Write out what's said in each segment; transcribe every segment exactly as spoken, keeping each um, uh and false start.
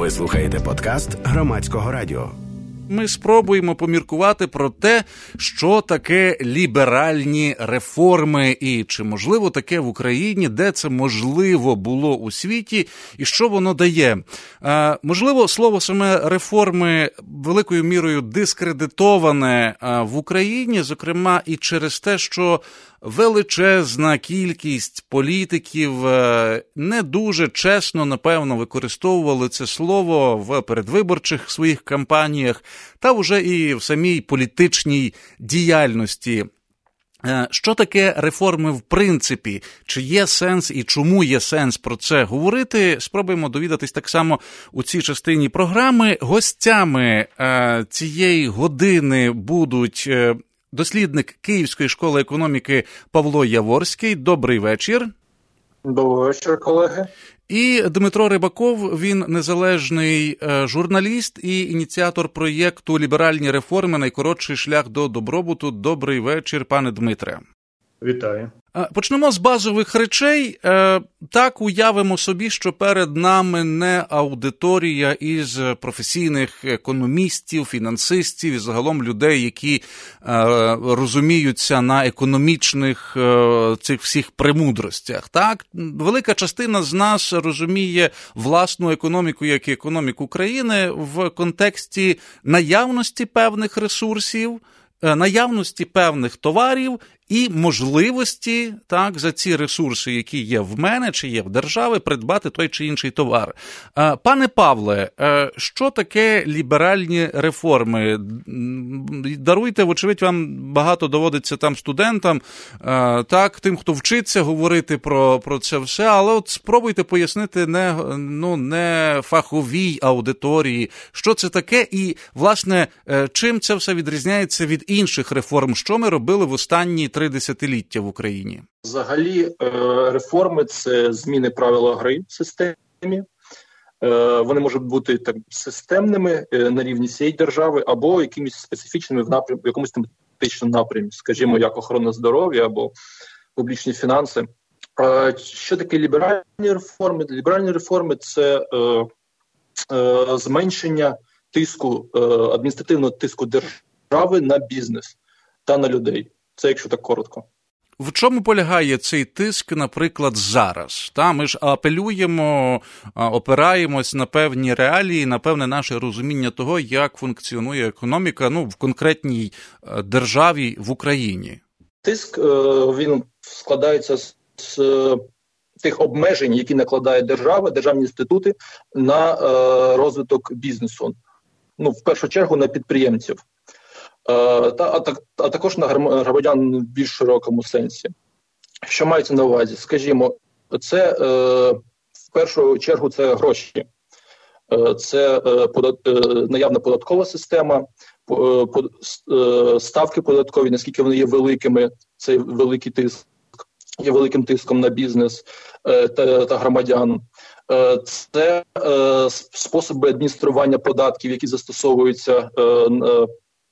Ви слухаєте подкаст Громадського радіо. Ми спробуємо поміркувати про те, що таке ліберальні реформи і чи можливо таке в Україні, де це можливо було у світі і що воно дає. Е, можливо, слово саме реформи великою мірою дискредитоване в Україні, зокрема і через те, що величезна кількість політиків не дуже чесно, напевно, використовували це слово в передвиборчих своїх кампаніях та вже і в самій політичній діяльності. Що таке реформи в принципі? Чи є сенс і чому є сенс про це говорити? Спробуємо довідатись так само у цій частині програми. Гостями цієї години будуть дослідник Київської школи економіки Павло Яворський. Добрий вечір. Добрий вечір, колеги. І Дмитро Рибаков, він незалежний журналіст і ініціатор проєкту «Ліберальні реформи. Найкоротший шлях до добробуту». Добрий вечір, пане Дмитре. Вітаю. Почнемо з базових речей. Так, уявимо собі, що перед нами не аудиторія із професійних економістів, фінансистів і загалом людей, які розуміються на економічних цих всіх премудростях. Так, велика частина з нас розуміє власну економіку, як і економіку країни, в контексті наявності певних ресурсів, наявності певних товарів і можливості, так, за ці ресурси, які є в мене чи є в держави, придбати той чи інший товар. Пане Павле, що таке ліберальні реформи? Даруйте, вочевидь, вам багато доводиться там студентам, так, тим, хто вчиться говорити про, про це все, але от спробуйте пояснити не, ну, не фаховій аудиторії, що це таке і, власне, чим це все відрізняється від інших реформ, що ми робили в останні три десятиліття в Україні? Взагалі, реформи – це зміни правил гри в системі. Вони можуть бути так системними на рівні всієї держави або якимись специфічними в напрямку, в якомусь тематичному напрямі, скажімо, як охорона здоров'я або публічні фінанси. Що таке ліберальні реформи? Ліберальні реформи – це зменшення тиску, адміністративного тиску держави на бізнес та на людей. Це якщо так коротко. В чому полягає цей тиск, наприклад, зараз? Та, ми ж апелюємо, опираємось на певні реалії, на певне наше розуміння того, як функціонує економіка, ну, в конкретній державі в Україні. Тиск, він складається з тих обмежень, які накладає держава, державні інститути на розвиток бізнесу. Ну, в першу чергу на підприємців. Та, а, а також на громадян в більш широкому сенсі. Що мається на увазі? Скажімо, це е, в першу чергу це гроші. Е, це е, подат, е, наявна податкова система, е, под, е, ставки податкові, наскільки вони є великими, це великий тиск, є великим тиском на бізнес е, та, та громадян. Е, це е, способи адміністрування податків, які застосовуються е, е,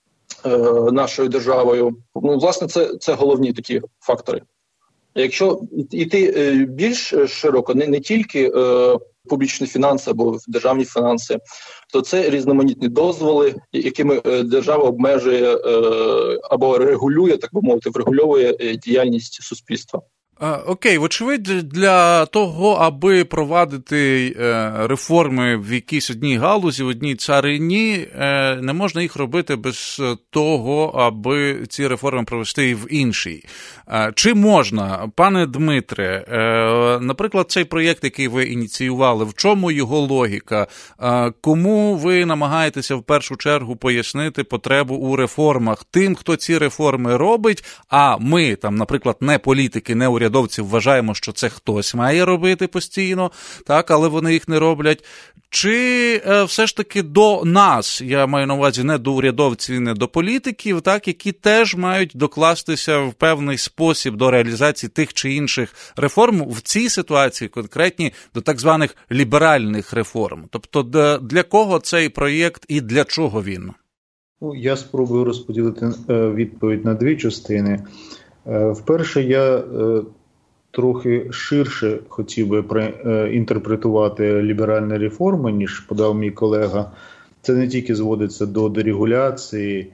нашою державою. Ну, власне, це, це головні такі фактори. Якщо йти більш широко, не, не тільки е, публічні фінанси або державні фінанси, то це різноманітні дозволи, якими держава обмежує е, або регулює, так би мовити, врегульовує діяльність суспільства. Окей, вочевидь, для того, аби провадити реформи в якійсь одній галузі, в одній царині, не можна їх робити без того, аби ці реформи провести і в іншій. Чи можна, пане Дмитре, наприклад, цей проєкт, який ви ініціювали, в чому його логіка? Кому ви намагаєтеся в першу чергу пояснити потребу у реформах? Тим, хто ці реформи робить, а ми, там, наприклад, не політики, не урядовці, вважаємо, що це хтось має робити постійно, так, але вони їх не роблять. Чи е, все ж таки до нас, я маю на увазі не до урядовців, не до політиків, так, які теж мають докластися в певний спосіб до реалізації тих чи інших реформ, в цій ситуації конкретні до так званих ліберальних реформ? Тобто для кого цей проєкт і для чого він? Ну, я спробую розподілити відповідь на дві частини. Вперше, я трохи ширше хотів би інтерпретувати ліберальні реформи, ніж подав мій колега. Це не тільки зводиться до дерегуляції,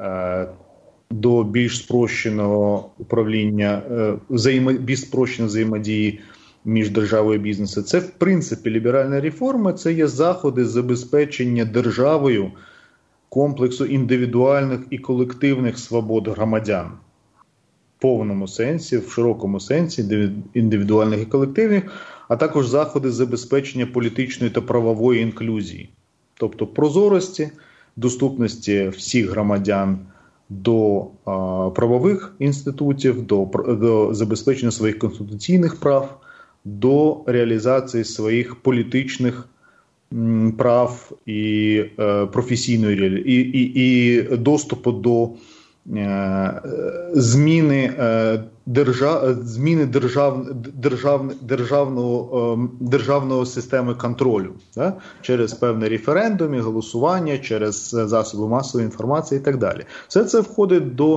до більш спрощеного управління, більш спрощеної взаємодії між державою і бізнесом. Це, в принципі, ліберальні реформи, це є заходи забезпечення державою комплексу індивідуальних і колективних свобод громадян. В повному сенсі, в широкому сенсі, індивідуальних і колективних, а також заходи забезпечення політичної та правової інклюзії. Тобто прозорості, доступності всіх громадян до а, правових інститутів, до, до забезпечення своїх конституційних прав, до реалізації своїх політичних м, прав і е, професійної реалізації, і, і, і доступу до е, зміни, е, держав, зміни держав, держав, державного, е, державного системи контролю, да? Через певні референдуми, голосування, через засоби масової інформації і так далі. Все це входить до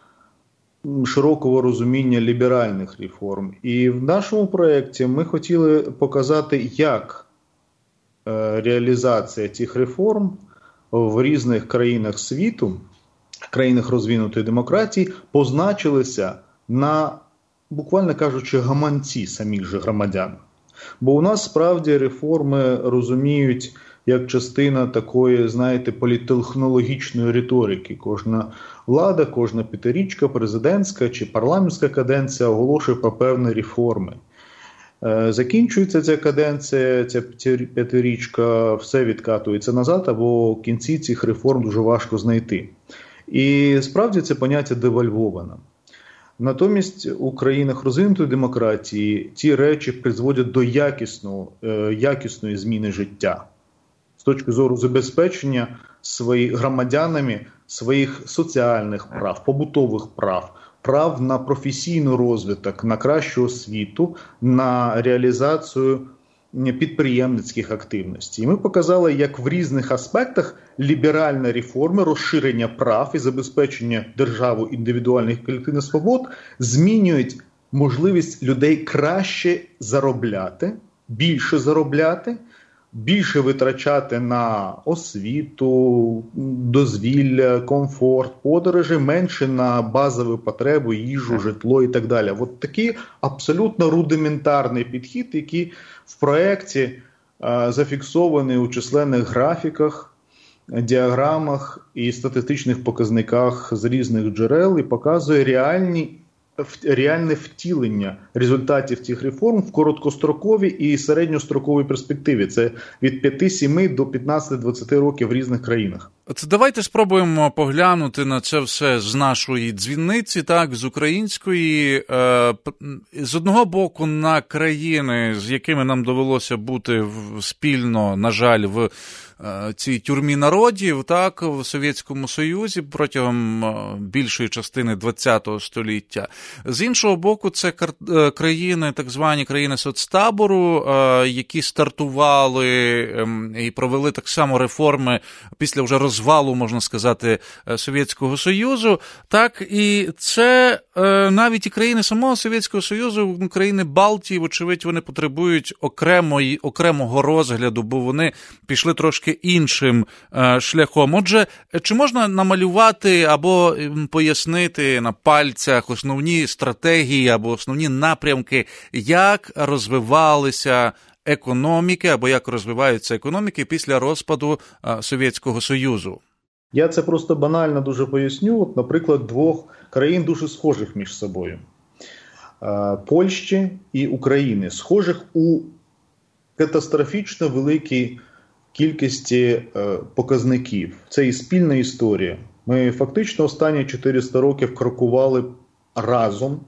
широкого розуміння ліберальних реформ. І в нашому проєкті ми хотіли показати, як реалізація цих реформ в різних країнах світу, країнах розвинутої демократії, позначилися на, буквально кажучи, гаманці самих же громадян. Бо у нас справді реформи розуміють як частина такої, знаєте, політтехнологічної риторики. Кожна влада, кожна п'ятирічка, президентська чи парламентська каденція оголошує про певні реформи. Закінчується ця каденція, ця п'ятирічка, все відкатується назад, або в кінці цих реформ дуже важко знайти. І справді це поняття девальвовано. Натомість у країнах розвинутої демократії ці речі призводять до якісного, якісної зміни життя. З точки зору забезпечення своїх громадянами своїх соціальних прав, побутових прав, прав на професійний розвиток, на кращу освіту, на реалізацію підприємницьких активностей. І ми показали, як в різних аспектах ліберальні реформи, розширення прав і забезпечення державою індивідуальних і колективних свобод змінюють можливість людей краще заробляти, більше заробляти, більше витрачати на освіту, дозвілля, комфорт, подорожі, менше на базові потреби, їжу, житло і так далі. От такий абсолютно рудиментарний підхід, який в проєкті а, зафіксований у численних графіках, діаграмах і статистичних показниках з різних джерел і показує реальні реальне втілення результатів цих реформ в короткостроковій і середньостроковій перспективі. Це від п'яти-семи до п'ятнадцяти-двадцяти років в різних країнах. От давайте спробуємо поглянути на це все з нашої дзвіниці, так, з української. З одного боку, на країни, з якими нам довелося бути спільно, на жаль, в цій тюрмі народів, так, в Совєтському Союзі протягом більшої частини ХХ століття. З іншого боку, це країни, так звані країни соцтабору, які стартували і провели так само реформи після вже розвалу, можна сказати, Совєтського Союзу. Так, і це навіть і країни самого Совєтського Союзу, країни Балтії, вочевидь, вони потребують окремої, окремого розгляду, бо вони пішли трошки іншим е, шляхом. Отже, чи можна намалювати або пояснити на пальцях основні стратегії або основні напрямки, як розвивалися економіки або як розвиваються економіки після розпаду е, Совєтського Союзу? Я це просто банально дуже поясню. От, наприклад, двох країн дуже схожих між собою. Е, Польщі і України. Схожих у катастрофічно великій кількості е, показників. Це і спільна історія. Ми фактично останні чотириста років крокували разом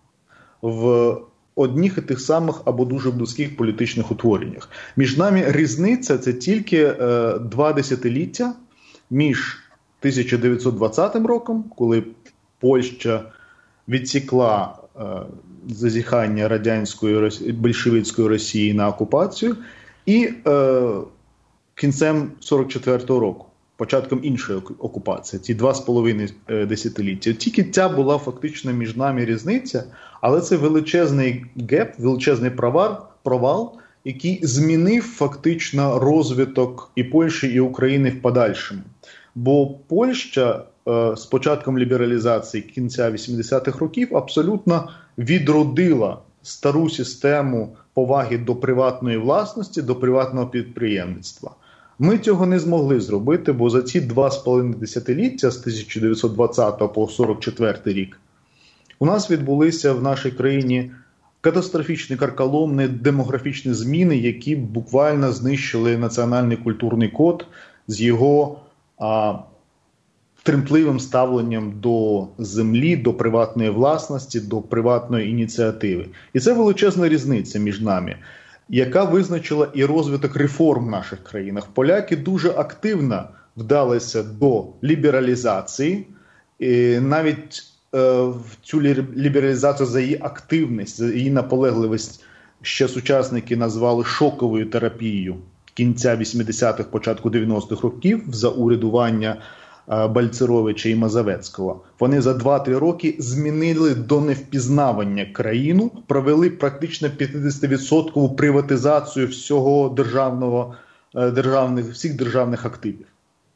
в одних і тих самих або дуже близьких політичних утвореннях. Між нами різниця – це тільки е, два десятиліття між тисяча дев'ятсот двадцятим роком, коли Польща відсікла е, зазіхання радянської, большевицької Росії на окупацію, і е, кінцем сорок четвертого року. початком іншої окупації, ті два з половиною десятиліття. Тільки ця була фактично між нами різниця, але це величезний геп, величезний провал, провал, який змінив фактично розвиток і Польщі, і України в подальшому. Бо Польща е, з початком лібералізації кінця вісімдесятих років абсолютно відродила стару систему поваги до приватної власності, до приватного підприємництва. Ми цього не змогли зробити, бо за ці два з половиною десятиліття, з тисяча дев'ятсот двадцятого по сорок четвертий рік, у нас відбулися в нашій країні катастрофічні, карколомні демографічні зміни, які буквально знищили національний культурний код з його а, тремтливим ставленням до землі, до приватної власності, до приватної ініціативи. І це величезна різниця між нами, яка визначила і розвиток реформ в наших країнах. Поляки дуже активно вдалися до лібералізації, і навіть е, в цю лібералізацію за її активність, за її наполегливість ще сучасники назвали шоковою терапією кінця вісімдесятих, початку дев'яностих років за урядування е, Бальцеровича і Мазовецького. Вони за два-три роки змінили до невпізнавання країну, провели практично п'ятдесятивідсоткову приватизацію всього державного, е, державних, всіх державних активів.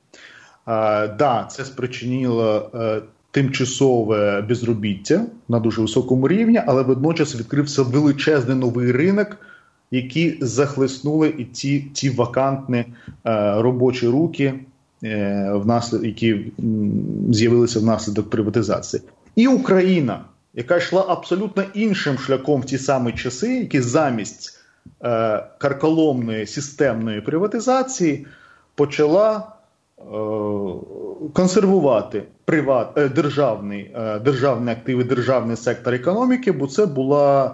Е, да, це спричинило е, тимчасове безробіття на дуже високому рівні, але водночас відкрився величезний новий ринок, які захлеснули і ті, ті вакантні е, робочі руки, е, внаслід, які м, з'явилися внаслідок приватизації. І Україна, яка йшла абсолютно іншим шляхом в ті самі часи, які замість е, карколомної системної приватизації почала е, консервувати приват, е, державні, е, державні активи, державний сектор економіки, бо це була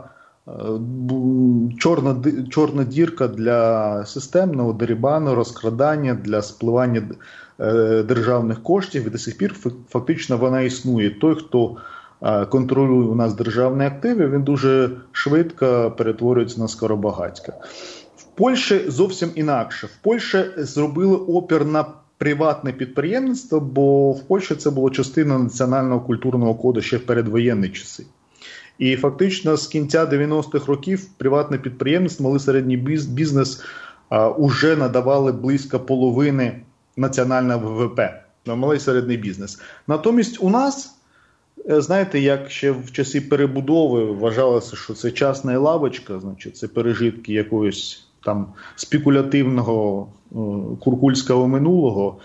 Чорна, чорна дірка для системного дерибану, розкрадання, для спливання е, державних коштів. І до сих пір фактично вона існує. Той, хто е, контролює у нас державні активи, він дуже швидко перетворюється на скоробагатька. В Польщі зовсім інакше. В Польщі зробили опір на приватне підприємництво, бо в Польщі це було частина національного культурного коду ще в передвоєнні часи. І фактично з кінця дев'яностих років приватне підприємництво, малий середній бізнес а, уже надавали близько половини національного ВВП на малий середній бізнес. Натомість у нас, знаєте, як ще в часи перебудови вважалося, що це частна лавочка, значить це пережитки якогось там спекулятивного куркульського минулого,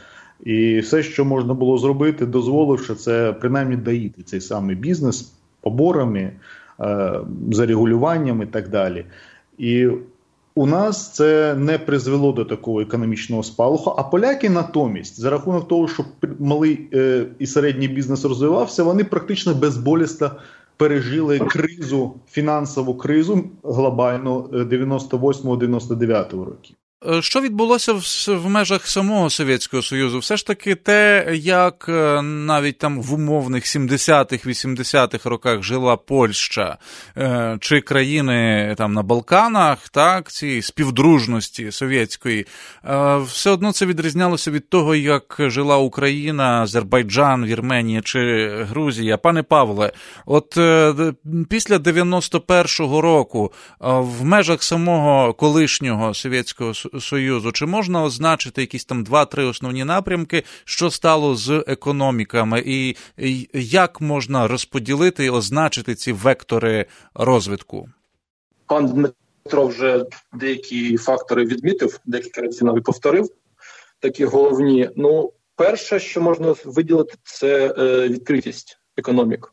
і все, що можна було зробити, дозволивши, це принаймні доїти цей самий бізнес поборами, зарегулюванням і так далі. І у нас це не призвело до такого економічного спалаху, а поляки натомість, за рахунок того, що малий і середній бізнес розвивався, вони практично безболісно пережили кризу, фінансову кризу глобальну дев'яносто восьмого - дев'яносто дев'ятого років. Що відбулося в, в межах самого Совєтського Союзу? Все ж таки те, як навіть там в умовних сімдесятих - вісімдесятих роках жила Польща, чи країни там на Балканах, так, ці співдружності совєтської, все одно це відрізнялося від того, як жила Україна, Азербайджан, Вірменія чи Грузія. Пане Павле, от після дев'яносто першого року в межах самого колишнього Совєтського Союзу, чи можна означити якісь там два-три основні напрямки, що стало з економіками, і як можна розподілити і означити ці вектори розвитку? Пан Дмитро вже деякі фактори відмітив, декілька разів навіть повторив, такі головні. Ну, перше, що можна виділити, це е, відкритість економік.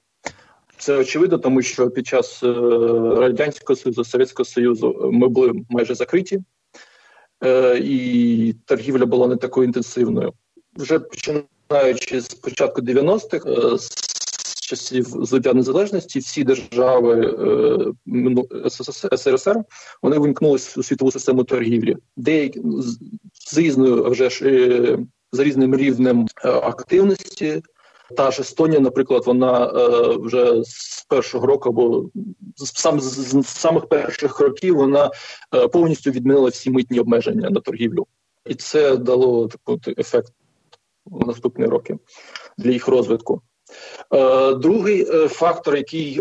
Це очевидно, тому що під час е, Радянського Союзу, Совєтського Союзу ми були майже закриті, і торгівля була не такою інтенсивною. Вже починаючи з початку дев'яностих, з часів здобуття незалежності, всі держави ес ер ес ер, вони вимкнулися у світову систему торгівлі. Деякі з різною, вже ж, за різним рівнем активності. Та ж Естонія, наприклад, вона е, вже з першого року, або сам, з, з самих перших років вона е, повністю відмінила всі митні обмеження на торгівлю. І це дало такий ефект в наступні роки для їх розвитку. Другий фактор, який,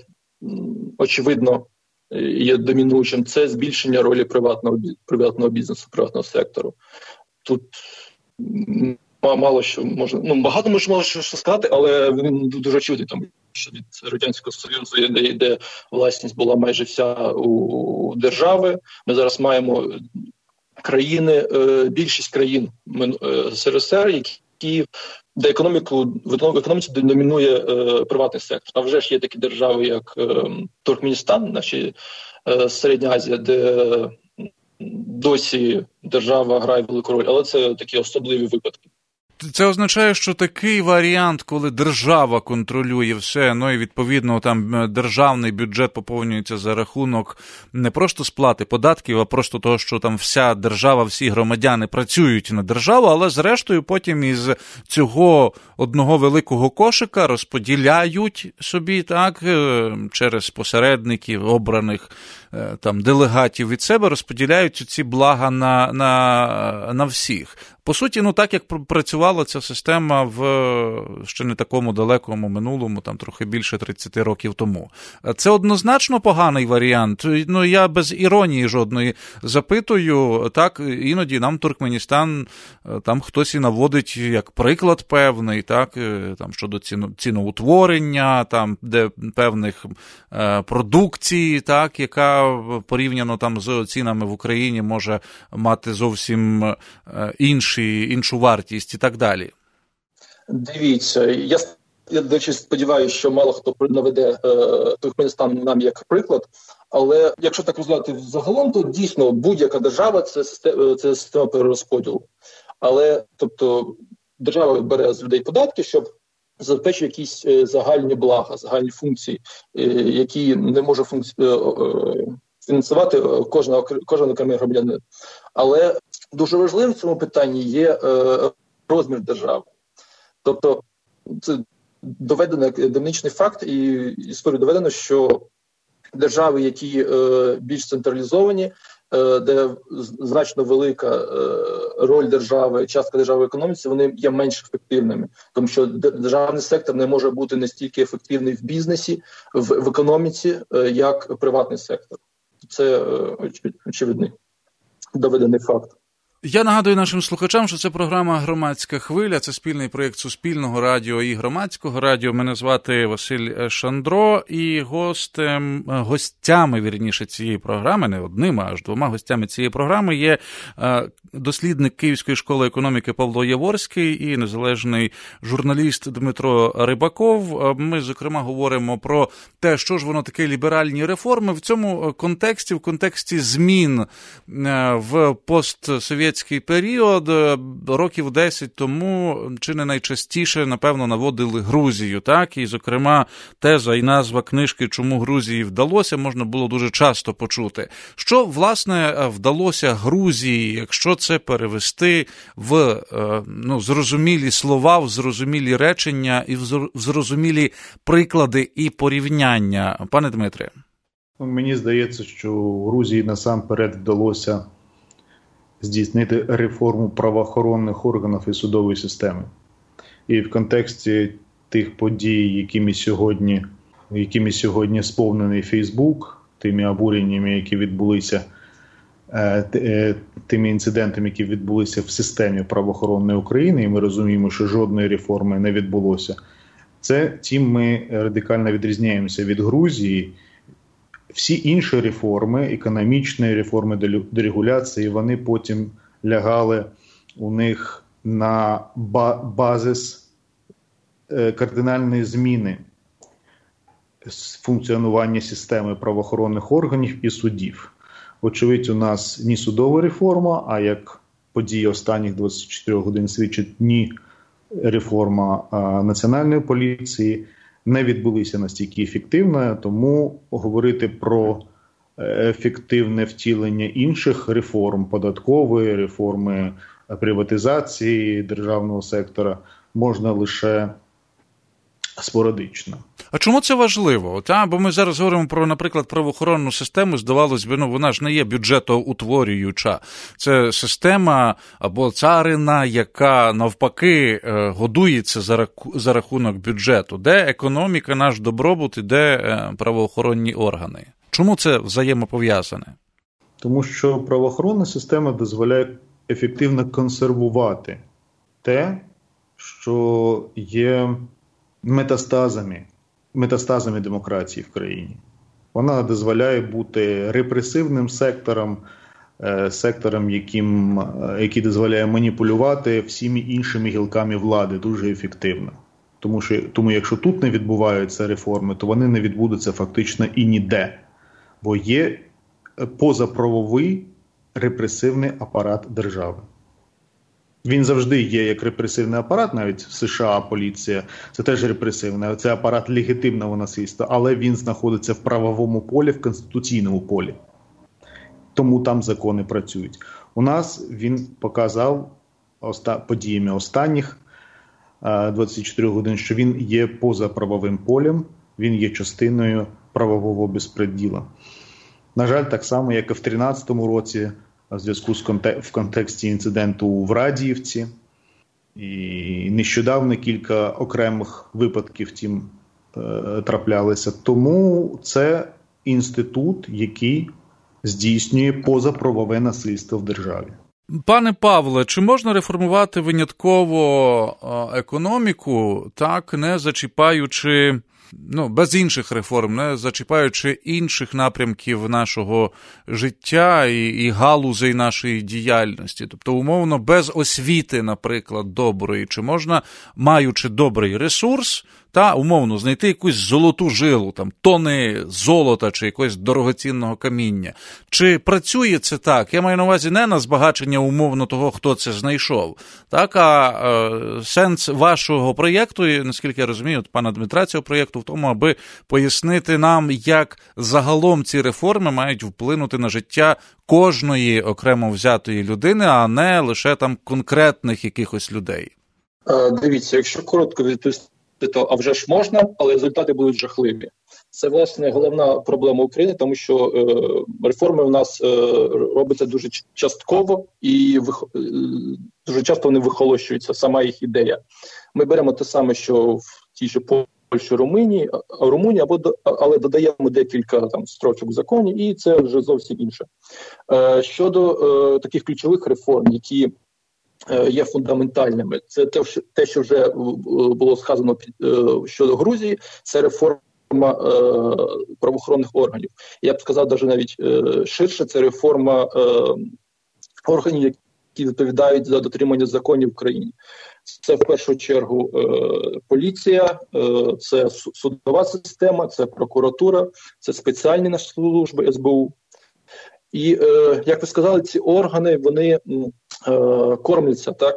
очевидно, є домінуючим, це збільшення ролі приватного, приватного бізнесу, приватного сектору. Тут мало що можна, ну, багато можна що сказати, але він дуже очевидний, тому що від Радянського Союзу, де, де власність була майже вся у держави, ми зараз маємо країни, більшість країн ес ер ес ер, які, де економіку, в економіці домінує приватний сектор. А вже ж є такі держави, як Туркменістан, наші Середня Азія, де досі держава грає велику роль, але це такі особливі випадки. Це означає, що такий варіант, коли держава контролює все, ну і відповідно там державний бюджет поповнюється за рахунок не просто сплати податків, а просто того, що там вся держава, всі громадяни працюють на державу, але зрештою потім із цього одного великого кошика розподіляють собі, так, через посередників, обраних там делегатів від себе, розподіляють ці блага на, на, на всіх. По суті, ну так, як працювала ця система в ще не такому далекому минулому, там трохи більше тридцять років тому. Це однозначно поганий варіант. Ну, я без іронії жодної запитую, так, іноді нам Туркменістан, там хтось і наводить як приклад певний, так, там щодо ціно, ціноутворення, там, де певних е, продукцій, так, яка порівняно там з цінами в Україні може мати зовсім е, інші іншу вартість і так далі. Дивіться, я, я до речі, сподіваюся, що мало хто наведе е, Туркменістан нам як приклад, але якщо так розглядати взагалом, то дійсно будь-яка держава – це система, це система перерозподілу. Але, тобто, держава бере з людей податки, щоб забезпечити якісь е, загальні блага, загальні функції, е, які не може функці... е, е, фінансувати кожна, кожен окремий громадянин. Але дуже важливим в цьому питанні є е, розмір держави. Тобто це доведено як давничний факт, і історію доведено, що держави, які е, більш централізовані, е, де значно велика е, роль держави, частка держави в економіці, вони є менш ефективними. Тому що державний сектор не може бути настільки ефективний в бізнесі, в, в економіці, е, як приватний сектор. Це е, очевидний доведений факт. Я нагадую нашим слухачам, що це програма «Громадська хвиля», це спільний проєкт Суспільного радіо і Громадського радіо. Мене звати Василь Шандро, і гостем, гостями, вірніше, цієї програми, не одним, а аж двома гостями цієї програми є дослідник Київської школи економіки Павло Яворський і незалежний журналіст Дмитро Рибаков. Ми, зокрема, говоримо про те, що ж воно таке ліберальні реформи. В цьому контексті, в контексті змін в постсовєтській період, років десять тому, чи не найчастіше, напевно, наводили Грузію, так? І, зокрема, теза і назва книжки «Чому Грузії вдалося» можна було дуже часто почути. Що, власне, вдалося Грузії, якщо це перевести в, ну, зрозумілі слова, в зрозумілі речення і в зрозумілі приклади і порівняння? Пане Дмитре. Мені здається, що Грузії насамперед вдалося здійснити реформу правоохоронних органів і судової системи. І в контексті тих подій, якими сьогодні, якими сьогодні сповнений Фейсбук, тими обуреннями, які відбулися, тими інцидентами, які відбулися в системі правоохоронної України, і ми розуміємо, що жодної реформи не відбулося, це тим ми радикально відрізняємося від Грузії. Всі інші реформи, економічні реформи дерегуляції, вони потім лягали у них на базис кардинальної зміни функціонування системи правоохоронних органів і судів. Очевидь, у нас ні судова реформа, а як події останніх двадцяти чотирьох годин свідчать, ні реформа національної поліції не відбулися настільки ефективно, тому говорити про ефективне втілення інших реформ, податкової, реформи приватизації державного сектора, можна лише спорадично. А чому це важливо? Та? Бо ми зараз говоримо про, наприклад, правоохоронну систему, здавалось би, ну, вона ж не є бюджетоутворююча. Це система або царина, яка навпаки годується за, раку... за рахунок бюджету. Де економіка, наш добробут і де правоохоронні органи? Чому це взаємопов'язане? Тому що правоохоронна система дозволяє ефективно консервувати те, що є метастазами, метастазами демократії в країні. Вона дозволяє бути репресивним сектором, сектором, яким, який дозволяє маніпулювати всіми іншими гілками влади дуже ефективно. Тому, що, тому якщо тут не відбуваються реформи, то вони не відбудуться фактично і ніде. Бо є позаправовий репресивний апарат держави. Він завжди є як репресивний апарат, навіть в США поліція, це теж репресивний, це апарат легітимного насильства, але він знаходиться в правовому полі, в конституційному полі. Тому там закони працюють. У нас він показав оста... подіями останніх двадцяти чотирьох годин, що він є поза правовим полем, він є частиною правового безпреділа. На жаль, так само, як і в тринадцятому році, в зв'язку з контек- в контексті інциденту в Радіївці. І нещодавно кілька окремих випадків тим е, траплялися. Тому це інститут, який здійснює позаправове насильство в державі. Пане Павле, чи можна реформувати винятково економіку, так, не зачіпаючи, ну, без інших реформ, не зачіпаючи інших напрямків нашого життя і, і галузей нашої діяльності? Тобто, умовно, без освіти, наприклад, доброї, чи можна, маючи добрий ресурс, та, умовно, знайти якусь золоту жилу, там, тони золота чи якогось дорогоцінного каміння. Чи працює це так? Я маю на увазі не на збагачення умовно того, хто це знайшов, так, а е, сенс вашого проєкту, і, наскільки я розумію, от пана Дмитра, цього проєкту, в тому, аби пояснити нам, як загалом ці реформи мають вплинути на життя кожної окремо взятої людини, а не лише там конкретних якихось людей. Е, дивіться, якщо коротко відповісти, то а вже ж можна, але результати будуть жахливі. Це, власне, головна проблема України, тому що е, реформи у нас е, робляться дуже частково і вих... е, дуже часто вони вихолощуються, сама їх ідея. Ми беремо те саме, що в тій же Польщі, Румунії, Румунії, або, але додаємо декілька там строчок в законі, і це вже зовсім інше. Е, щодо е, таких ключових реформ, які є фундаментальними. Це те, що вже було сказано щодо Грузії, це реформа правоохоронних органів. Я б сказав, навіть навіть ширше, це реформа органів, які відповідають за дотримання законів в країні. Це в першу чергу поліція, це судова система, це прокуратура, це спеціальні наші служби ес бе у. І, як ви сказали, ці органи, вони кормляться, так,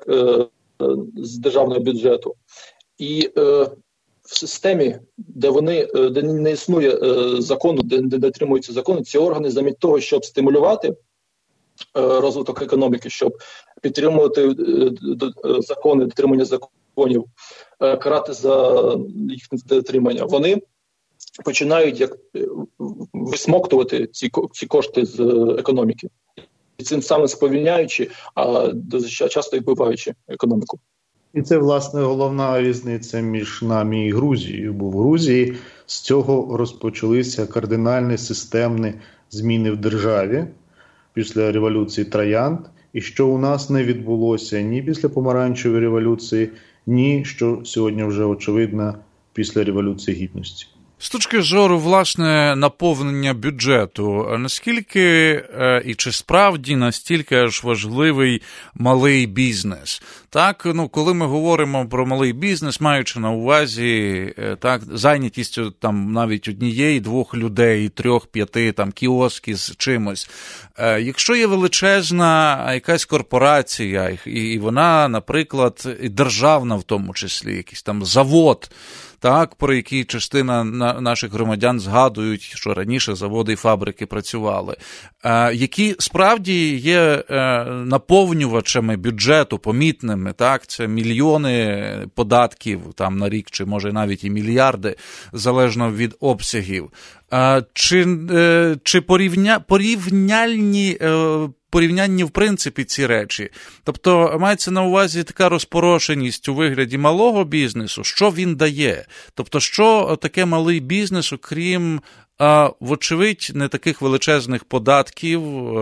з державного бюджету. І в системі, де вони, де не існує закону, де не дотримуються закону, ці органи замість того, щоб стимулювати розвиток економіки, щоб підтримувати закони, дотримання законів, карати за їх дотримання, вони починають як висмоктувати ці, ці кошти з економіки. І цим самим сповільняючи, а часто і вбиваючи економіку. І це, власне, головна різниця між нами і Грузією. Бо в Грузії з цього розпочалися кардинальні системні зміни в державі після революції Троянд, і що у нас не відбулося ні після помаранчевої революції, ні, що сьогодні вже очевидно, після Революції Гідності. З точки зору, власне, наповнення бюджету, наскільки і чи справді настільки аж важливий малий бізнес? Так, ну, коли ми говоримо про малий бізнес, маючи на увазі, так, зайнятістю там навіть однієї, двох людей, трьох, п'яти, там, кіоски з чимось. Якщо є величезна якась корпорація, і вона, наприклад, і державна в тому числі, якийсь там завод, так, про які частина наших громадян згадують, що раніше заводи і фабрики працювали. які справді є наповнювачами бюджету, помітними, так, це мільйони податків там на рік, чи може навіть і мільярди, залежно від обсягів. Чи, чи порівня, порівняльні порівнянні, в принципі, ці речі. Тобто, мається на увазі така розпорошеність у вигляді малого бізнесу, що він дає? Тобто, що таке малий бізнес, окрім, вочевидь, не таких величезних податків,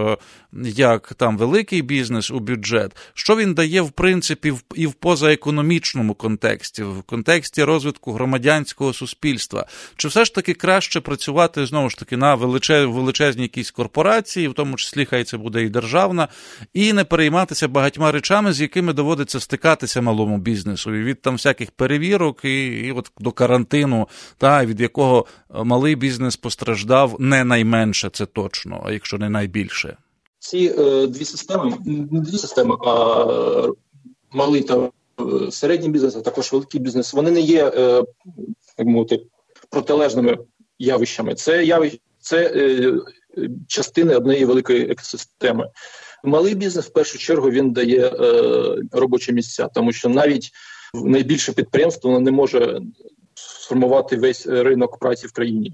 як там великий бізнес у бюджет, що він дає, в принципі, і в позаекономічному контексті, в контексті розвитку громадянського суспільства? Чи все ж таки краще працювати, знову ж таки, на величез, величезній якійсь корпорації, в тому числі, хай це буде і державна, і не перейматися багатьма речами, з якими доводиться стикатися малому бізнесу, і від там всяких перевірок, і, і от до карантину, та, від якого малий бізнес постраждав не найменше, це точно, а якщо не найбільше. Ці е, дві системи, не дві системи, а малий та середній бізнес, а також великий бізнес, вони не є, е, як мовити, протилежними явищами. Це явищ, це е, частини однієї великої екосистеми. Малий бізнес, в першу чергу, він дає е, робочі місця, тому що навіть найбільше підприємство не може сформувати весь ринок праці в країні.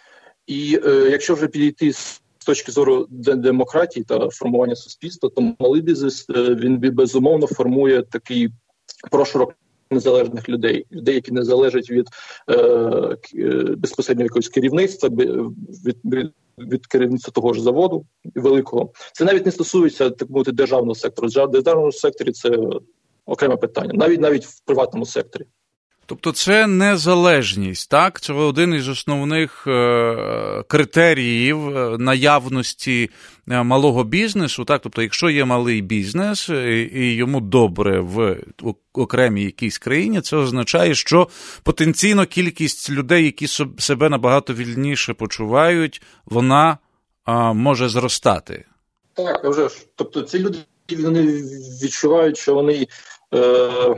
І е, якщо вже підійти з точки зору демократії та формування суспільства, то малий бізнес, він безумовно формує такий прошарок незалежних людей, людей, які не залежать від е, безпосередньо якогось керівництва, від, від, від керівництва того ж заводу великого. Це навіть не стосується, так мовити, державного сектору. В державному секторі це окреме питання, навіть навіть в приватному секторі. Тобто це незалежність, так? Це один із основних е, критеріїв наявності малого бізнесу, так? Тобто якщо є малий бізнес і, і йому добре в окремій якійсь країні, це означає, що потенційно кількість людей, які себе набагато вільніше почувають, вона е, може зростати. Так, вже ж. Тобто ці люди, вони відчувають, що вони... Е...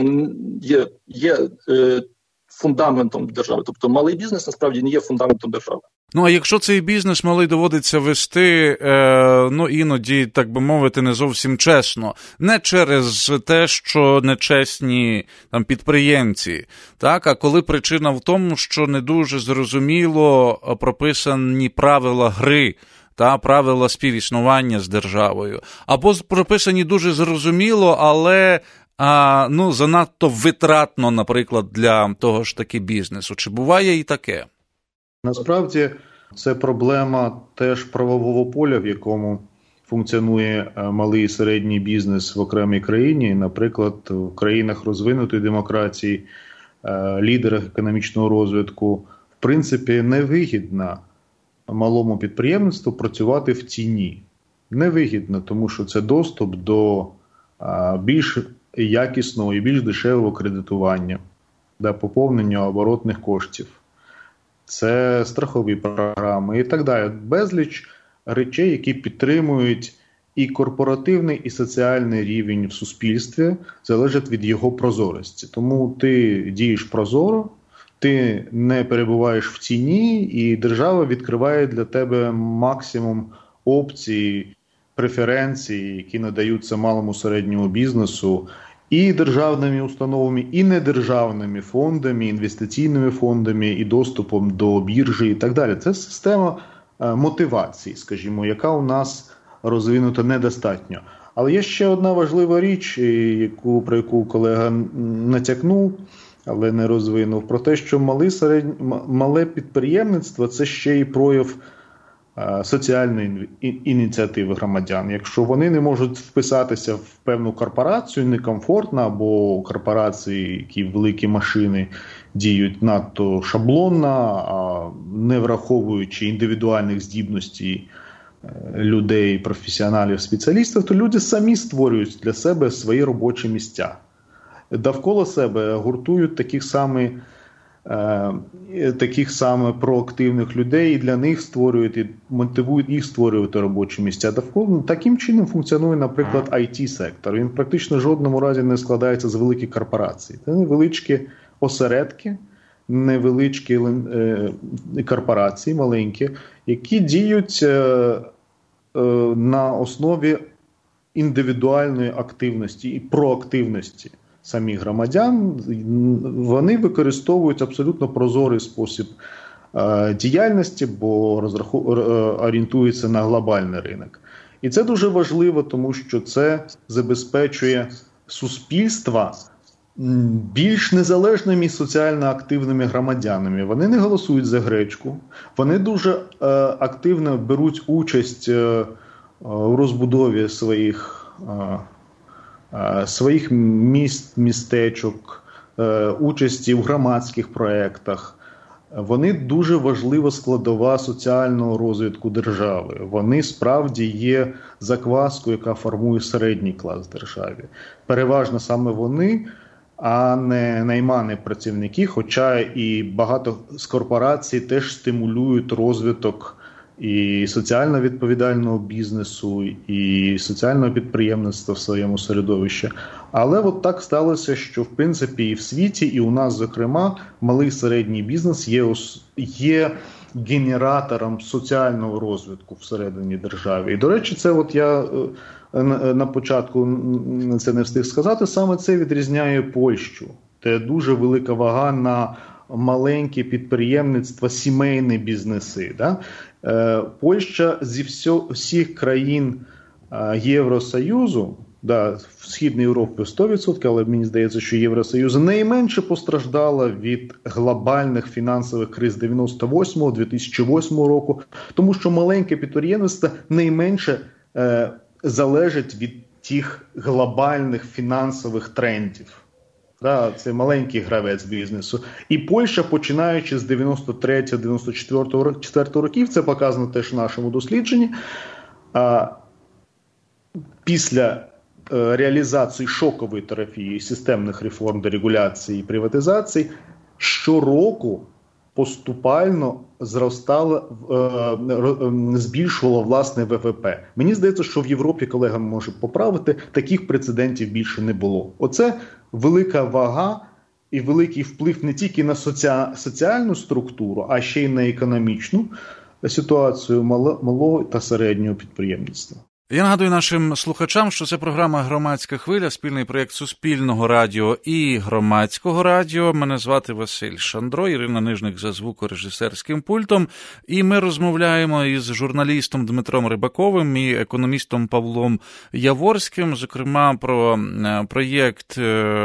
є, є е, фундаментом держави. Тобто малий бізнес, насправді, не є фундаментом держави. Ну, а якщо цей бізнес малий доводиться вести, е, ну, іноді, так би мовити, не зовсім чесно, не через те, що нечесні там підприємці, так, а коли причина в тому, що не дуже зрозуміло прописані правила гри, та правила співіснування з державою, або прописані дуже зрозуміло, але А, ну, занадто витратно, наприклад, для того ж таки бізнесу. Чи буває і таке? Насправді, це проблема теж правового поля, в якому функціонує малий і середній бізнес в окремій країні. Наприклад, в країнах розвинутої демократії, лідерах економічного розвитку, в принципі, невигідно малому підприємництву працювати в тіні. Невигідно, тому що це доступ до більш якісного і більш дешевого кредитування, для поповнення оборотних коштів. Це страхові програми і так далі. Безліч речей, які підтримують і корпоративний, і соціальний рівень в суспільстві, залежать від його прозорості. Тому ти дієш прозоро, ти не перебуваєш в тіні, і держава відкриває для тебе максимум опцій, преференції, які надаються малому середньому бізнесу, і державними установами, і недержавними фондами, інвестиційними фондами, і доступом до біржі і так далі. Це система мотивації, скажімо, яка у нас розвинута недостатньо. Але є ще одна важлива річ, яку, про яку колега натякнув, але не розвинув, про те, що мале, серед... мале підприємництво – це ще і прояв соціальної ініціативи громадян. Якщо вони не можуть вписатися в певну корпорацію, некомфортно, або корпорації, які великі машини діють надто шаблонно, не враховуючи індивідуальних здібностей людей, професіоналів, спеціалістів, то люди самі створюють для себе свої робочі місця. Довкола себе гуртують таких самих таких саме проактивних людей, і для них створюють, і мотивують їх створювати робочі місця. Таким чином функціонує, наприклад, ай ті-сектор. Він практично в жодному разі не складається з великих корпорацій. Це невеличкі осередки, невеличкі корпорації, маленькі, які діють на основі індивідуальної активності і проактивності самих громадян. Вони використовують абсолютно прозорий спосіб діяльності, бо розраху... орієнтуються на глобальний ринок. І це дуже важливо, тому що це забезпечує суспільства більш незалежними і соціально активними громадянами. Вони не голосують за гречку, вони дуже е, активно беруть участь е, у розбудові своїх, е, е, своїх міст, містечок, е, участі в громадських проєктах. Вони дуже важлива складова соціального розвитку держави. Вони справді є закваскою, яка формує середній клас держави. Переважно саме вони, а не наймані працівники, хоча і багато з корпорацій теж стимулюють розвиток і соціально відповідального бізнесу, і соціального підприємництва в своєму середовищі. Але от так сталося, що в принципі і в світі, і у нас, зокрема, малий середній бізнес є, є генератором соціального розвитку всередині держави. І, до речі, це от я на початку це не встиг сказати, саме це відрізняє Польщу, де дуже велика вага на маленькі підприємництва, сімейні бізнеси. Да? Е, Польща зі всьо, всіх країн е, Євросоюзу, да, в Східній Європі сто відсотків, але мені здається, що Євросоюз найменше постраждала від глобальних фінансових криз дев'яносто восьмого - дві тисячі восьмого року, тому що маленьке підприємництво найменше е, залежить від тих глобальних фінансових трендів. Да, це маленький гравець бізнесу. І Польща, починаючи з дев'яносто третього - дев'яносто четвертого років, це показано теж в нашому дослідженні, а, після е, реалізації шокової терапії, системних реформ, дерегуляції і приватизації, щороку поступально зростало, е, збільшувало власне ВВП. Мені здається, що в Європі, колега може поправити, таких прецедентів більше не було. Оце велика вага і великий вплив не тільки на соці... соціальну структуру, а ще й на економічну ситуацію малого та середнього підприємництва. Я нагадую нашим слухачам, що це програма «Громадська хвиля», спільний проєкт Суспільного радіо і Громадського радіо. Мене звати Василь Шандро, Ірина Нижник за звукорежисерським пультом. І ми розмовляємо із журналістом Дмитром Рибаковим і економістом Павлом Яворським, зокрема про проєкт,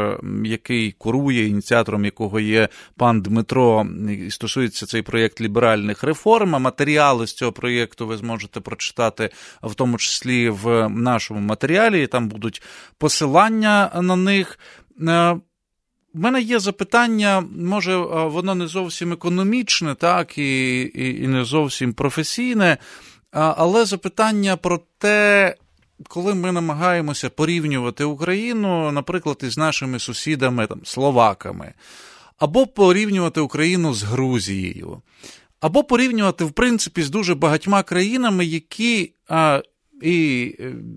який курує, ініціатором якого є пан Дмитро. І стосується цей проєкт ліберальних реформ. А матеріали з цього проєкту ви зможете прочитати, в тому числі в нашому матеріалі, там будуть посилання на них. У мене є запитання, може, воно не зовсім економічне, так, і, і, і не зовсім професійне, але запитання про те, коли ми намагаємося порівнювати Україну, наприклад, із нашими сусідами, там, словаками, або порівнювати Україну з Грузією, або порівнювати, в принципі, з дуже багатьма країнами, які а, і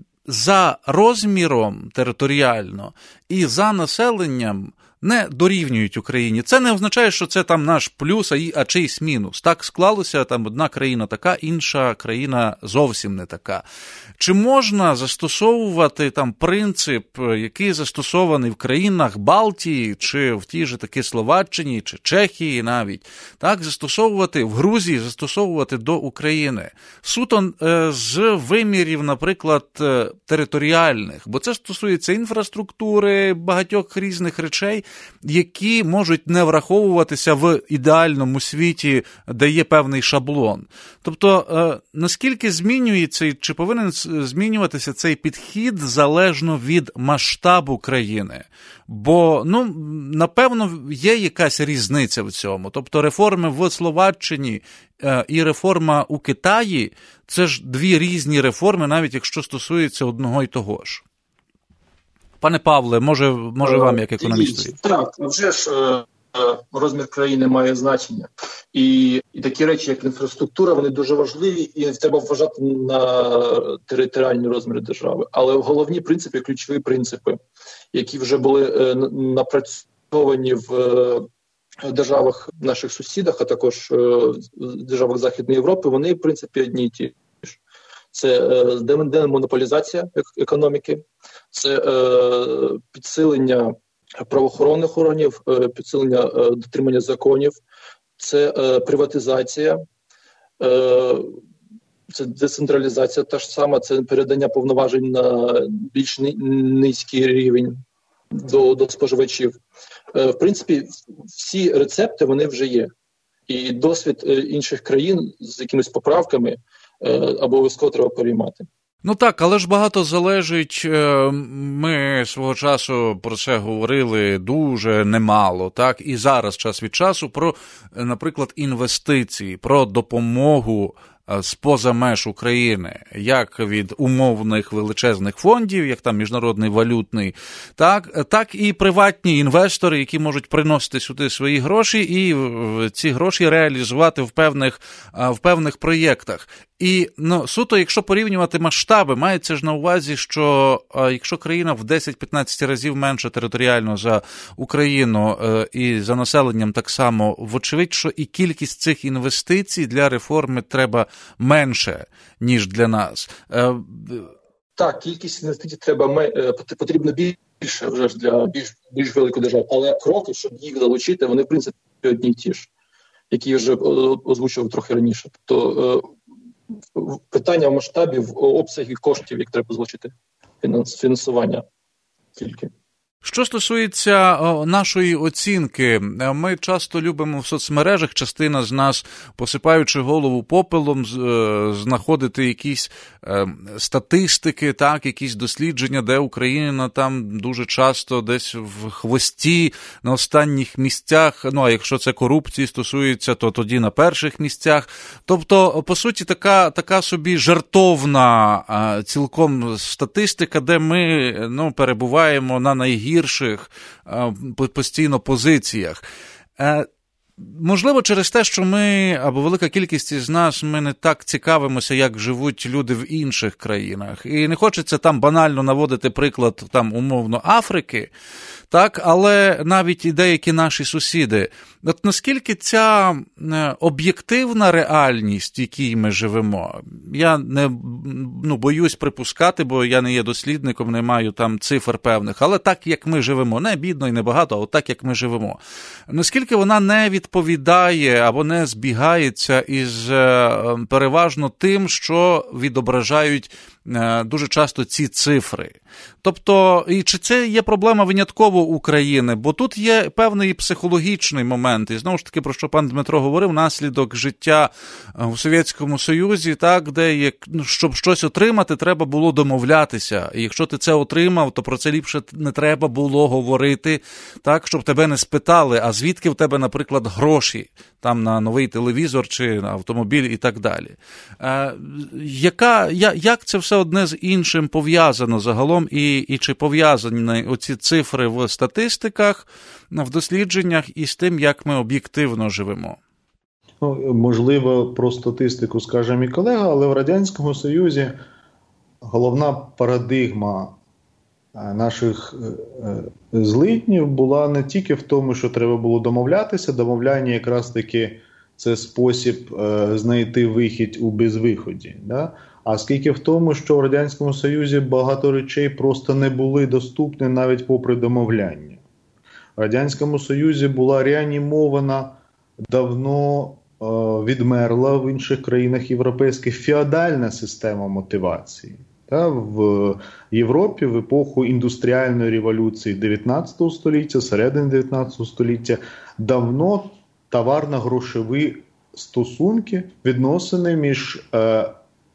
за розміром територіально, і за населенням не дорівнюють Україні. Це не означає, що це там наш плюс, а чийсь мінус. Так склалося, там одна країна така, інша країна зовсім не така. Чи можна застосовувати там принцип, який застосований в країнах Балтії, чи в тій же таки Словаччині, чи Чехії навіть, так, застосовувати в Грузії, застосовувати до України? Суто е, з вимірів, наприклад, територіальних, бо це стосується інфраструктури, багатьох різних речей, які можуть не враховуватися в ідеальному світі, де є певний шаблон. Тобто, е, наскільки змінюється, чи повинен змінюватися цей підхід залежно від масштабу країни? Бо, ну, напевно, є якась різниця в цьому. Тобто, реформи в Словаччині е, і реформа у Китаї – це ж дві різні реформи, навіть якщо стосується одного й того ж. Пане Павле, може, може вам як економісту? Так, вже ж розмір країни має значення. І, і такі речі, як інфраструктура, вони дуже важливі, і треба вважати на територіальні розміри держави. Але головні принципи, ключові принципи, які вже були напрацьовані в державах наших сусідах, а також в державах Західної Європи, вони, в принципі, одні й ті ж. Це е, демонополізація економіки, це е, підсилення правоохоронних органів, е, підсилення е, дотримання законів, це е, приватизація, е, це децентралізація та ж сама, це передання повноважень на більш низький рівень до, до споживачів. Е, в принципі, всі рецепти, вони вже є. І досвід інших країн з якимись поправками е, обов'язково треба переймати. Ну так, але ж багато залежить, ми свого часу про це говорили дуже немало, так, і зараз час від часу про, наприклад, інвестиції, про допомогу з-поза меж України, як від умовних величезних фондів, як там Міжнародний валютний, так, так і приватні інвестори, які можуть приносити сюди свої гроші і ці гроші реалізувати в певних, в певних проєктах. І ну, суто, якщо порівнювати масштаби, мається ж на увазі, що а, якщо країна в десять-п'ятнадцять разів менше територіально за Україну е, і за населенням так само, вочевидь, що і кількість цих інвестицій для реформи треба менше, ніж для нас. Е, так, кількість інвестицій треба потрібно більше вже ж для більш, більш великої держави, але кроки, щоб їх залучити, вони в принципі одні й ті ж, які я вже озвучував трохи раніше. Тобто питання масштабів, обсягів коштів, як треба залучити фінансування тільки. Що стосується нашої оцінки, ми часто любимо в соцмережах, частина з нас, посипаючи голову попелом, знаходити якісь статистики, так, якісь дослідження, де Україна там дуже часто десь в хвості, на останніх місцях, ну а якщо це корупції стосується, то тоді на перших місцях. Тобто, по суті, така, така собі жартовна цілком статистика, де ми ну, перебуваємо на найгірших гірших постійно позиціях. Можливо, через те, що ми, або велика кількість із нас, ми не так цікавимося, як живуть люди в інших країнах. І не хочеться там банально наводити приклад, там, умовно, Африки, так, але навіть і деякі наші сусіди. От наскільки ця об'єктивна реальність, в якій ми живемо, я не ну, боюсь припускати, бо я не є дослідником, не маю там цифр певних, але так, як ми живемо, не бідно і не багато, а от так, як ми живемо, наскільки вона не відповідає або не збігається із переважно тим, що відображають дуже часто ці цифри. Тобто, і чи це є проблема винятково України? Бо тут є певний психологічний момент. І знову ж таки, про що пан Дмитро говорив, наслідок життя у Совєтському Союзі, так, де є, щоб щось отримати, треба було домовлятися. І якщо ти це отримав, то про це ліпше не треба було говорити, так, щоб тебе не спитали, а звідки в тебе, наприклад, гроші там на новий телевізор чи на автомобіль і так далі. Е, яка, я, як це все одне з іншим пов'язано загалом, і, і чи пов'язані оці цифри в статистиках, в дослідженнях із тим, як ми об'єктивно живемо? Ну, можливо, про статистику скаже мій колега, але в Радянському Союзі головна парадигма наших злиднів була не тільки в тому, що треба було домовлятися, домовляння якраз таки це спосіб знайти вихід у безвиході, да? А скільки в тому, що в Радянському Союзі багато речей просто не були доступні навіть попри домовляння. В Радянському Союзі була реанімована, давно е, відмерла в інших країнах європейських феодальна система мотивації. Та, в Європі в епоху індустріальної революції дев'ятнадцятого століття, середини дев'ятнадцятого століття, давно товарно-грошові стосунки, відносини між е,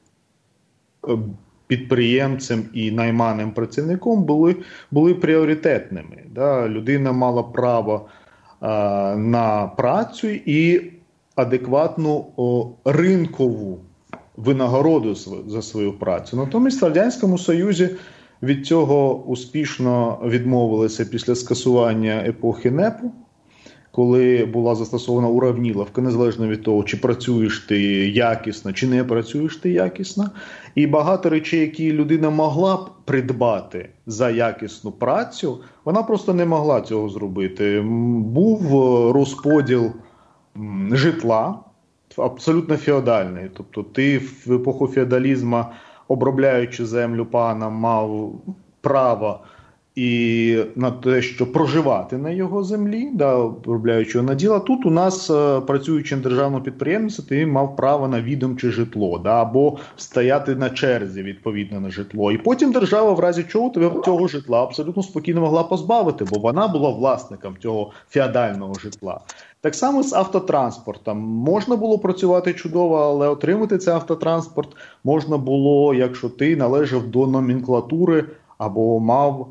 підприємцем і найманим працівником були, були пріоритетними. Да? Людина мала право а, на працю і адекватну о, ринкову винагороду за свою працю. Натомість в Радянському Союзі від цього успішно відмовилися після скасування епохи НЕПу, коли була застосована уравніловка, незалежно від того, чи працюєш ти якісно, чи не працюєш ти якісно. І багато речей, які людина могла б придбати за якісну працю, вона просто не могла цього зробити. Був розподіл житла, абсолютно феодальний. Тобто ти в епоху феодалізму обробляючи землю пана, мав право і на те, що проживати на його землі, да, обробляючи його наділа. Тут у нас, працюючи на державному підприємстві, ти мав право на відомче житло, да, або стояти на черзі відповідно на житло. І потім держава в разі чого тебе цього житла абсолютно спокійно могла позбавити, бо вона була власником цього феодального житла. Так само з автотранспортом. Можна було працювати чудово, але отримати цей автотранспорт можна було, якщо ти належав до номенклатури або мав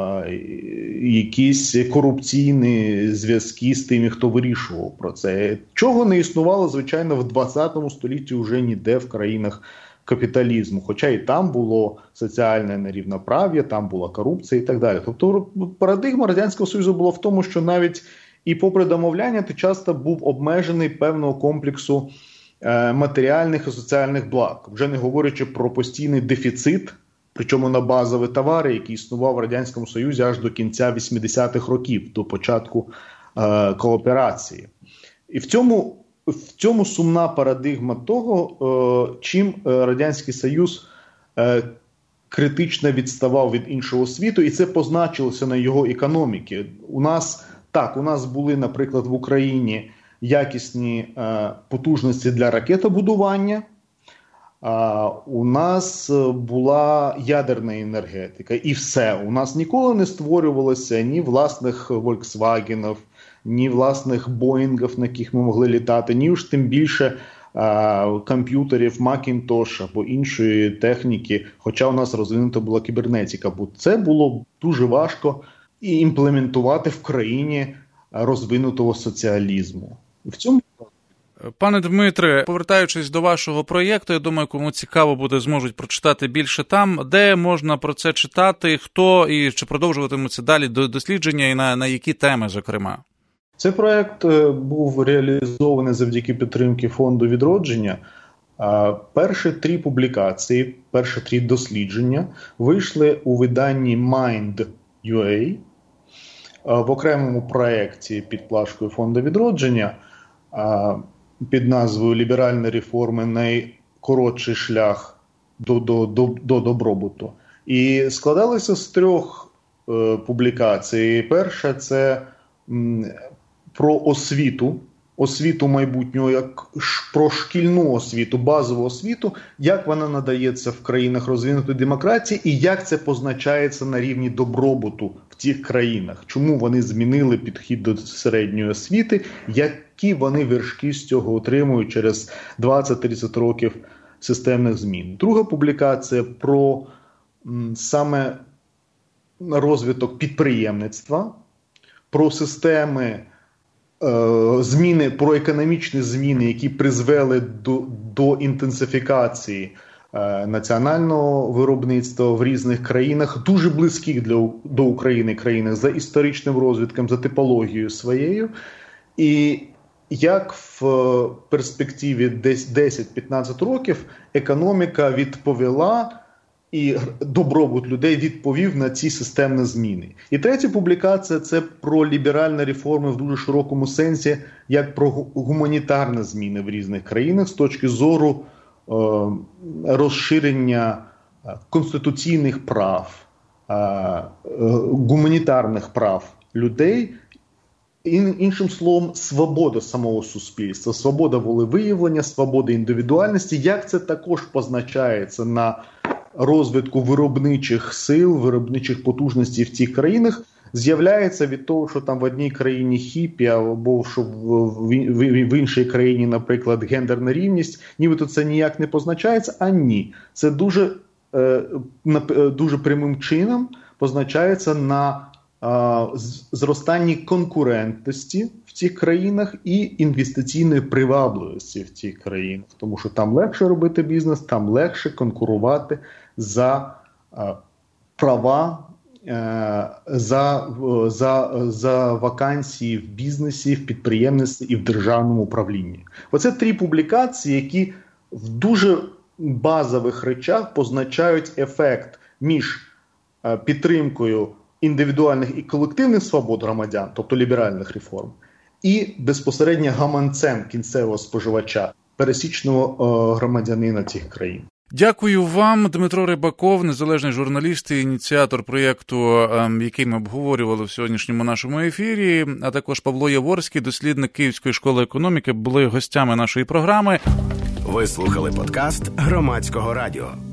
якісь корупційні зв'язки з тими, хто вирішував про це. Чого не існувало, звичайно, в двадцятому столітті вже ніде в країнах капіталізму. Хоча і там було соціальне нерівноправ'я, там була корупція і так далі. Тобто парадигма Радянського Союзу була в тому, що навіть і попри домовляння ти часто був обмежений певного комплексу е, матеріальних і соціальних благ. Вже не говорячи про постійний дефіцит, причому на базові товари, який існував в Радянському Союзі аж до кінця вісімдесятих років, до початку е, кооперації. І в цьому, в цьому сумна парадигма того, е, чим Радянський Союз е, критично відставав від іншого світу, і це позначилося на його економіці. У нас, так, у нас були, наприклад, в Україні якісні е, потужності для ракетобудування, Uh, у нас була ядерна енергетика, і все. У нас ніколи не створювалося ні власних Volkswagenів, ні власних Боїнгів, на яких ми могли літати, ні уж тим більше uh, комп'ютерів Macintosh або іншої техніки, хоча у нас розвинута була кібернетика. Бо це було дуже важко імплементувати в країні розвинутого соціалізму. В цьому Пане Дмитре, повертаючись до вашого проєкту, я думаю, кому цікаво буде, зможуть прочитати більше там. Де можна про це читати, хто і чи продовжуватимуться далі дослідження і на, на які теми, зокрема? Цей проєкт був реалізований завдяки підтримки Фонду відродження. Перші три публікації, перші три дослідження вийшли у виданні Mind.ua в окремому проєкті під плашкою Фонду відродження під назвою «Ліберальні реформи. Найкоротший шлях до, до, до, до добробуту». І складалися з трьох е, публікацій. Перша – це м, про освіту, освіту майбутнього, як про шкільну освіту, базову освіту, як вона надається в країнах розвинутої демократії і як це позначається на рівні добробуту в цих країнах. Чому вони змінили підхід до середньої освіти, які вони вершки з цього отримують через двадцять-тридцять років системних змін. Друга публікація про м, саме розвиток підприємництва, про системи зміни, про економічні зміни, які призвели до, до інтенсифікації е, національного виробництва в різних країнах, дуже близьких для, до України країнах за історичним розвитком, за типологією своєю. І як в перспективі десь десять-п'ятнадцять років економіка відповіла і добробут людей відповів на ці системні зміни. І третя публікація – це про ліберальні реформи в дуже широкому сенсі, як про гуманітарні зміни в різних країнах з точки зору е, розширення конституційних прав, е, е, гуманітарних прав людей. Іншим словом, свобода самого суспільства, свобода волевиявлення, свобода індивідуальності, як це також позначається на розвитку виробничих сил, виробничих потужностей в цих країнах, з'являється від того, що там в одній країні хіпі, або що в, в, в іншій країні, наприклад, гендерна рівність, нібито це ніяк не позначається, а ні. Це дуже, е, дуже прямим чином позначається на е, зростанні конкурентності в цих країнах і інвестиційної привабливості в цих країнах. Тому що там легше робити бізнес, там легше конкурувати за е, права, е, за, за, за вакансії в бізнесі, в підприємництві і в державному управлінні. Оце три публікації, які в дуже базових речах позначають ефект між е, підтримкою індивідуальних і колективних свобод громадян, тобто ліберальних реформ, і безпосередньо гаманцем кінцевого споживача, пересічного е, громадянина цих країн. Дякую вам, Дмитро Рибаков, незалежний журналіст і ініціатор проєкту, який ми обговорювали в сьогоднішньому нашому ефірі, а також Павло Яворський, дослідник Київської школи економіки, були гостями нашої програми. Ви слухали подкаст Громадського радіо.